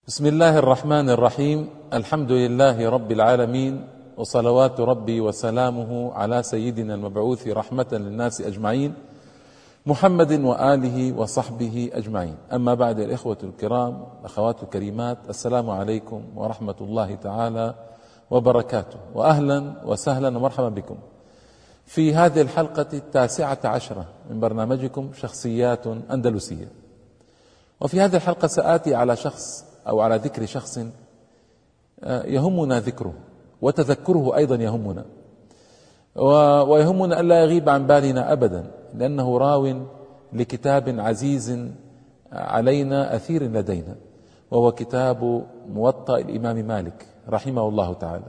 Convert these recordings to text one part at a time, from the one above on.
بسم الله الرحمن الرحيم. الحمد لله رب العالمين، وصلوات ربي وسلامه على سيدنا المبعوث رحمة للناس أجمعين، محمد وآله وصحبه أجمعين. أما بعد، الإخوة الكرام، الأخوات الكريمات، السلام عليكم ورحمة الله تعالى وبركاته، وأهلا وسهلا ومرحبا بكم في هذه الحلقة 19 من برنامجكم شخصيات أندلسية. وفي هذه الحلقة سآتي على شخص أو على ذكر شخص يهمنا ذكره، وتذكره أيضا يهمنا، ويهمنا ألا يغيب عن بالنا أبدا، لأنه راو لكتاب عزيز علينا أثير لدينا، وهو كتاب موطأ الإمام مالك رحمه الله تعالى،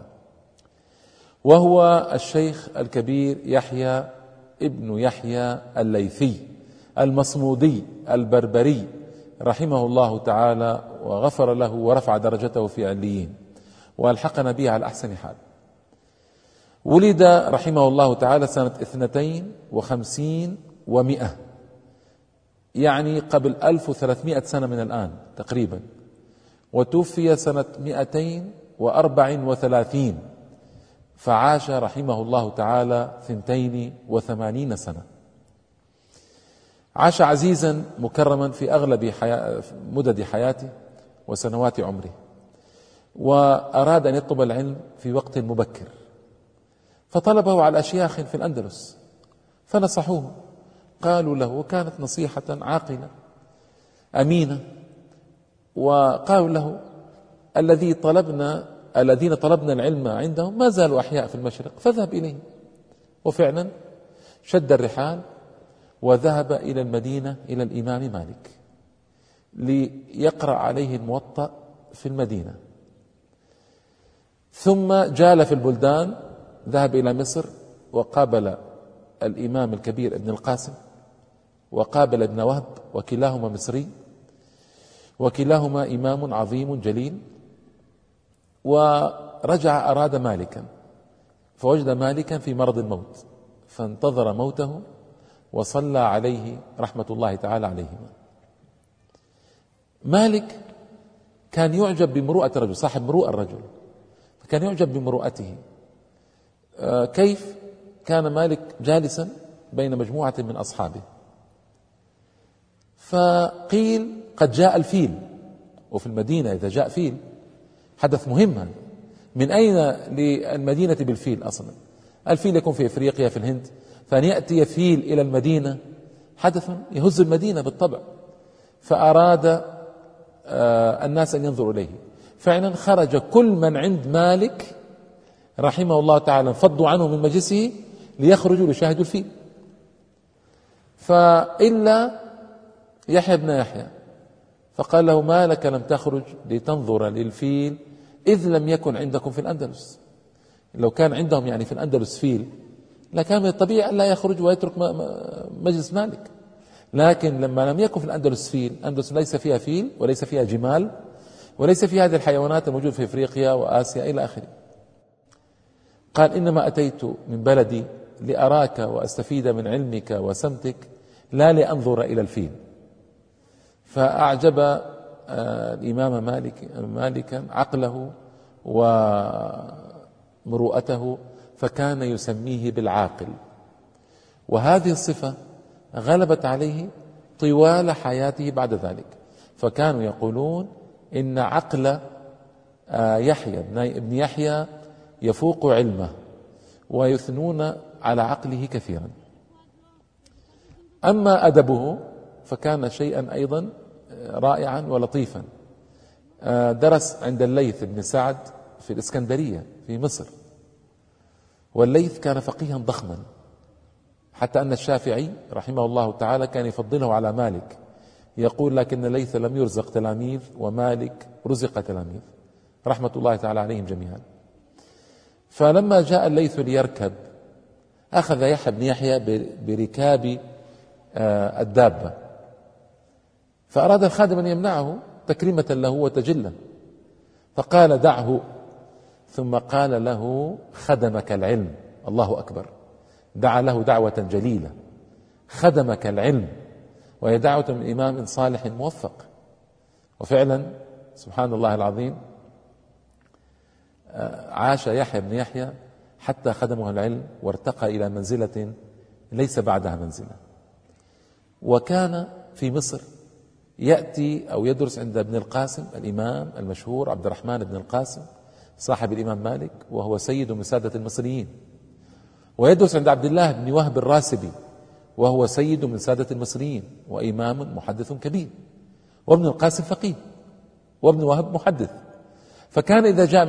وهو الشيخ الكبير يحيى ابن يحيى الليثي المصمودي البربري رحمه الله تعالى، وغفر له ورفع درجته في عليين، والحقنا به على أحسن حال. ولد رحمه الله تعالى سنة 52 و100، يعني قبل 1300 سنة من الآن تقريبا، وتوفي سنة 234، فعاش رحمه الله تعالى 82 سنة. عاش عزيزا مكرما في أغلب مدد حياته وسنوات عمره، وأراد أن يطلب العلم في وقت مبكر، فطلبه على أشياخ في الأندلس فنصحوه، قالوا له، وكانت نصيحة عاقلة أمينة، وقالوا له: الذين طلبنا العلم عندهم ما زالوا أحياء في المشرق، فاذهب إليهم. وفعلا شد الرحال وذهب إلى المدينة إلى الإمام مالك ليقرأ عليه الموطأ في المدينة، ثم جال في البلدان، ذهب إلى مصر وقابل الإمام الكبير ابن القاسم، وقابل ابن وهب، وكلاهما مصري، وكلاهما إمام عظيم جليل. ورجع أراد مالكا، فوجد مالكا في مرض الموت، فانتظر موته وصلى عليه رحمة الله تعالى عليهما. مالك كان يعجب بمروءة الرجل، صاحب مروءة الرجل، فكان يعجب بمروءته. كيف؟ كان مالك جالسا بين مجموعة من أصحابه، فقيل قد جاء الفيل، وفي المدينة إذا جاء فيل حدث مهم. من أين للمدينة بالفيل أصلا؟ الفيل يكون في إفريقيا، في الهند، فأن يأتي فيل إلى المدينة حدث يهز المدينة بالطبع. فأراد الناس أن ينظروا إليه، فعلا خرج كل من عند مالك رحمه الله تعالى، انفضوا عنه من مجلسه ليخرجوا ليشاهدوا الفيل، فإلا يحيى بن يحيى، فقال له: ما لك لم تخرج لتنظر للفيل إذ لم يكن عندكم في الأندلس؟ لو كان عندهم يعني في الأندلس فيل لكان من الطبيعي أن لا يخرج ويترك مجلس مالك، لكن لما لم يكن في الأندلس فيل، الأندلس ليس فيها فيل وليس فيها جمال وليس فيها هذه الحيوانات الموجودة في إفريقيا وآسيا إلى آخره. قال: إنما أتيت من بلدي لأراك وأستفيد من علمك وسمتك، لا لأنظر إلى الفيل. فأعجب الإمام مالكا عقله ومروءته، فكان يسميه بالعاقل، وهذه الصفة غلبت عليه طوال حياته بعد ذلك. فكانوا يقولون إن عقل يحيى ابن يحيى يفوق علمه، ويثنون على عقله كثيرا. أما أدبه فكان شيئا أيضا رائعا ولطيفا. درس عند الليث بن سعد في الإسكندرية في مصر، والليث كان فقيها ضخما، حتى أن الشافعي رحمه الله تعالى كان يفضله على مالك، يقول: لكن الليث لم يرزق تلاميذ ومالك رزق تلاميذ، رحمة الله تعالى عليهم جميعا. فلما جاء الليث ليركب، أخذ يحيى بن يحيى بركاب الدابة، فأراد الخادم أن يمنعه تكريمة له وتجلا، فقال: دعه. ثم قال له: خدمك العلم. الله أكبر، دعا له دعوة جليلة، خدمك العلم، وهي دعوة من إمام صالح موفق. وفعلا سبحان الله العظيم، عاش يحيى بن يحيى حتى خدمه العلم وارتقى إلى منزلة ليس بعدها منزلة. وكان في مصر يأتي أو يدرس عند ابن القاسم الإمام المشهور عبد الرحمن بن القاسم صاحب الإمام مالك، وهو سيد من سادة المصريين، ويدرس عند عبد الله بن وهب الراسبي وهو سيد من سادة المصريين وإمام محدث كبير، وابن القاسم فقيه وابن وهب محدث. فكان إذا جاء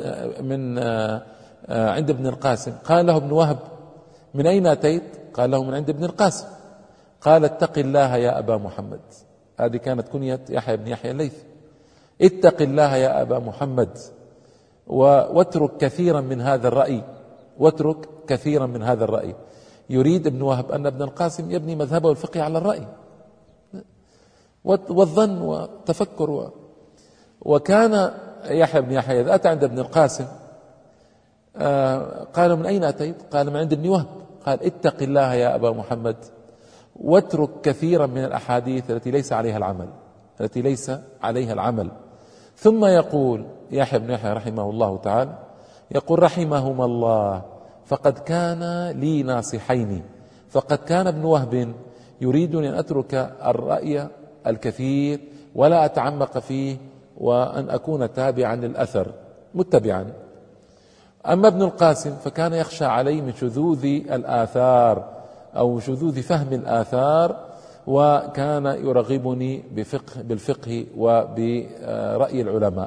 عند ابن القاسم قال له ابن وهب: من أين أتيت؟ قال له: من عند ابن القاسم. قال: اتق الله يا أبا محمد. هذه كانت كنية يحيى بن يحيى الليثي: اتق الله يا أبا محمد واترك كثيرا من هذا الرأي، واترك كثيرا من هذا الرأي. يريد ابن وهب أن ابن القاسم يبني مذهبه الفقهي على الرأي والظن والتفكر. وكان يحيى بن يحيى إذا أتى عند ابن القاسم قال: من أين أتيت؟ قال: من عند ابن وهب. قال: اتق الله يا أبا محمد واترك كثيرا من الأحاديث التي ليس عليها العمل. ثم يقول يحيى بن يحيى رحمه الله تعالى، يقول: رحمهما الله، فقد كان لي ناصحين، فقد كان ابن وهب يريدني أن أترك الرأي الكثير ولا أتعمق فيه، وأن أكون تابعا للأثر متبعا. أما ابن القاسم فكان يخشى علي من شذوذ الآثار أو شذوذ فهم الآثار، وكان يرغبني بالفقه وبرأي العلماء.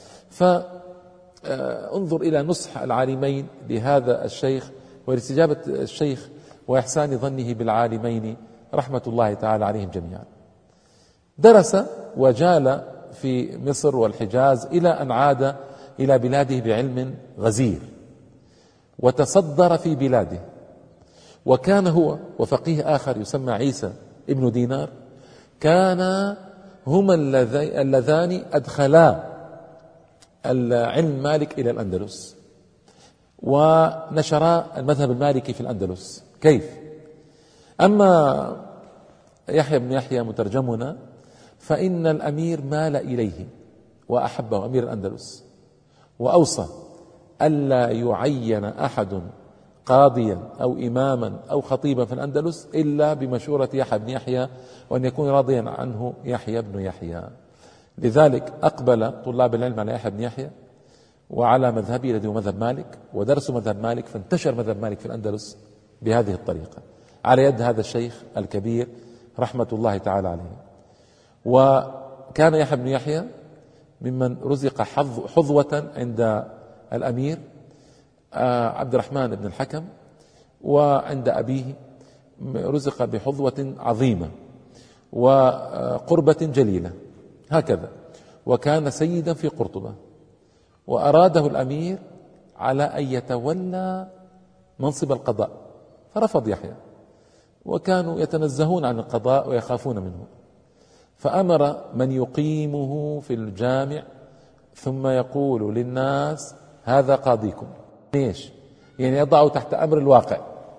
فانظر إلى نصح العالمين لهذا الشيخ واستجابة الشيخ وإحسان ظنه بالعالمين رحمة الله تعالى عليهم جميعا. درس وجال في مصر والحجاز إلى أن عاد إلى بلاده بعلم غزير وتصدر في بلاده. وكان هو وفقيه آخر يسمى عيسى ابن دينار كان هما اللذان أدخلا العلم مالك إلى الأندلس ونشرا المذهب المالكي في الأندلس. كيف؟ أما يحيى بن يحيى مترجمنا فإن الأمير مال إليه وأحبه، أمير الأندلس، وأوصى ألا يعين أحد قاضيا أو إماما أو خطيبا في الأندلس إلا بمشورة يحيى بن يحيى، وأن يكون راضيا عنه يحيى بن يحيى. لذلك أقبل طلاب العلم على يحيى بن يحيى وعلى مذهبه الذي هو مذهب مالك، ودرسوا مذهب مالك، فانتشر مذهب مالك في الأندلس بهذه الطريقة على يد هذا الشيخ الكبير رحمة الله تعالى عليه. وكان يحيى بن يحيى ممن رزق حظوة عند الأمير عبد الرحمن بن الحكم، وعند أبيه رزق بحظوة عظيمة وقربة جليلة هكذا. وكان سيدا في قرطبة، وأراده الأمير على أن يتولى منصب القضاء فرفض يحيى، وكانوا يتنزهون عن القضاء ويخافون منه، فأمر من يقيمه في الجامع ثم يقول للناس: هذا قاضيكم. ليش؟ يعني يضعه تحت أمر الواقع،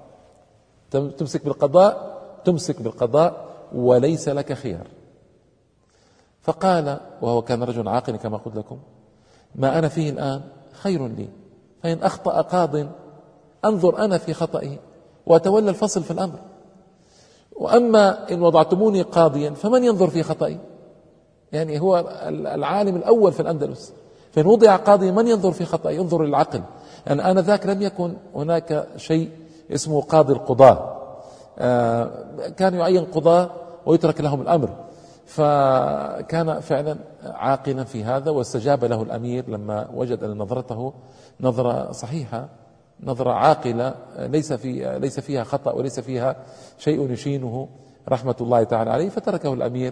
تمسك بالقضاء وليس لك خيار. فقال، وهو كان رجل عاقل كما قلت لكم: ما أنا فيه الآن خير لي، فإن أخطأ قاض أنظر أنا في خطئه وأتولى الفصل في الأمر، وأما إن وضعتموني قاضيا فمن ينظر في خطئي؟ يعني هو العالم الأول في الأندلس، فإن وضع قاضيا من ينظر في خطئي؟ ينظر للعقل. يعني آنذاك لم يكن هناك شيء اسمه قاضي القضاة، كان يعين قضاة ويترك لهم الأمر. فكان فعلا عاقلا في هذا، واستجاب له الأمير لما وجد أن نظرته نظرة صحيحة، نظرة عاقلة ليس فيها خطأ وليس فيها شيء يشينه رحمة الله تعالى عليه. فتركه الأمير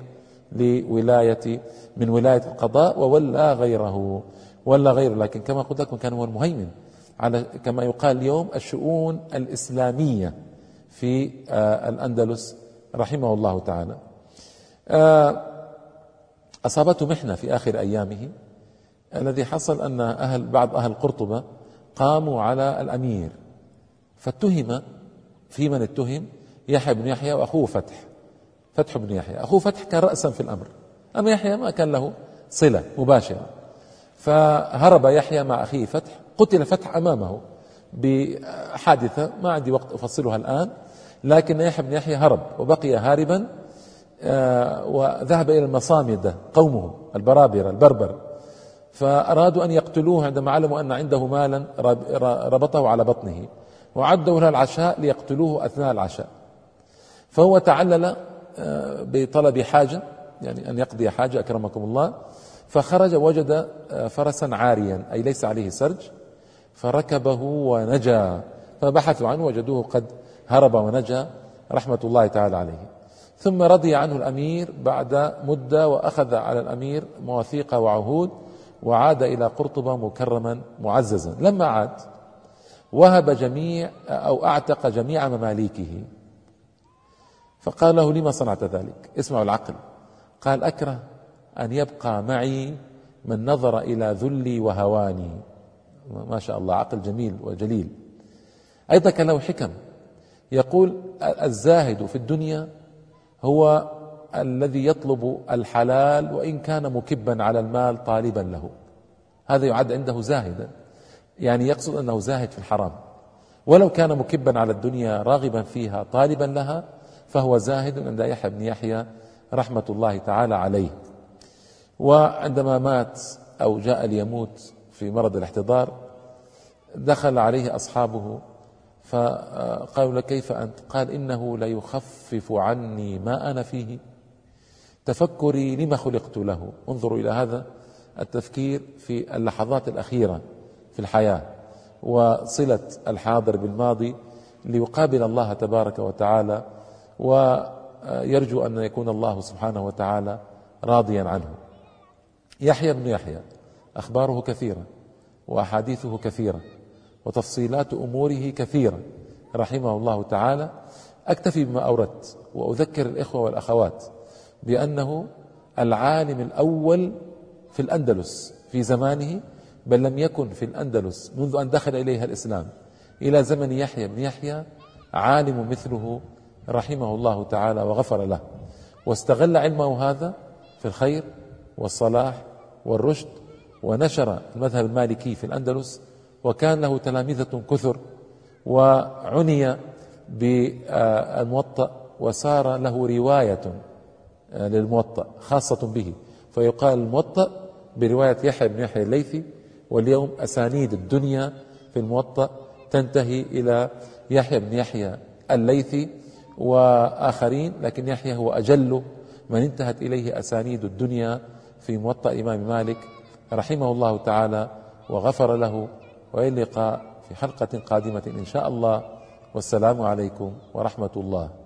من ولاية القضاء وولى غيره، لكن كما قلت لكم كان هو المهيمن على كما يقال اليوم الشؤون الإسلامية في الأندلس رحمه الله تعالى. أصابته محنة في آخر أيامه. الذي حصل أن بعض أهل قرطبة قاموا على الأمير، فاتهم في من اتهم يحيى بن يحيى وأخوه فتح بن يحيى. أخوه فتح كان رأسا في الأمر، أما يحيى ما كان له صلة مباشرة. فهرب يحيى مع أخيه فتح، قتل فتح أمامه بحادثة ما عندي وقت أفصلها الآن، لكن يحيى بن يحيى هرب وبقي هاربا، وذهب إلى المصامدة قومه البرابرة البربر، فأرادوا أن يقتلوه عندما علموا أن عنده مالا ربطه على بطنه، وعدوا له العشاء ليقتلوه أثناء العشاء. فهو تعلل بطلب حاجة، يعني أن يقضي حاجة أكرمكم الله، فخرج وجد فرسا عاريا أي ليس عليه سرج، فركبه ونجا، فبحثوا عنه وجدوه قد هرب ونجا رحمة الله تعالى عليه. ثم رضي عنه الأمير بعد مدة، وأخذ على الأمير مواثيق وعهود، وعاد إلى قرطبة مكرما معززا. لما عاد وهب جميع أو أعتق جميع مماليكه، فقال له: لما صنعت ذلك؟ اسمعوا العقل. قال: أكره أن يبقى معي من نظر إلى ذلي وهواني. ما شاء الله، عقل جميل وجليل. أيضا كان له حكم، يقول: الزاهد في الدنيا هو الذي يطلب الحلال وإن كان مكبا على المال طالبا له، هذا يعد عنده زاهدا، يعني يقصد أنه زاهد في الحرام، ولو كان مكبا على الدنيا راغبا فيها طالبا لها فهو زاهد عند يحيى بن يحيى رحمة الله تعالى عليه. وعندما مات أو جاء ليموت في مرض الاحتضار، دخل عليه أصحابه فقالوا له: كيف أنت؟ قال: إنه ليخفف عني ما أنا فيه، تفكري لما خلقت له. انظروا إلى هذا التفكير في اللحظات الأخيرة في الحياة، وصلة الحاضر بالماضي ليقابل الله تبارك وتعالى، ويرجو أن يكون الله سبحانه وتعالى راضيا عنه. يحيى بن يحيى أخباره كثيرة، وأحاديثه كثيرة، وتفصيلات أموره كثيرة رحمه الله تعالى. أكتفي بما أوردت، وأذكر الإخوة والأخوات بأنه العالم الأول في الأندلس في زمانه، بل لم يكن في الأندلس منذ أن دخل إليها الإسلام إلى زمن يحيى بن يحيى عالم مثله رحمه الله تعالى وغفر له، واستغل علمه هذا في الخير والصلاح والرشد، ونشر المذهب المالكي في الأندلس، وكان له تلامذة كثر، وعني بالموطأ، وصار له رواية للموطأ خاصة به، فيقال الموطأ برواية يحيى بن يحيى الليثي. واليوم أسانيد الدنيا في الموطأ تنتهي إلى يحيى بن يحيى الليثي وآخرين، لكن يحيى هو أجل من انتهت إليه أسانيد الدنيا في موطأ إمام مالك رحمه الله تعالى وغفر له. وإلى اللقاء في حلقة قادمة إن شاء الله، والسلام عليكم ورحمة الله.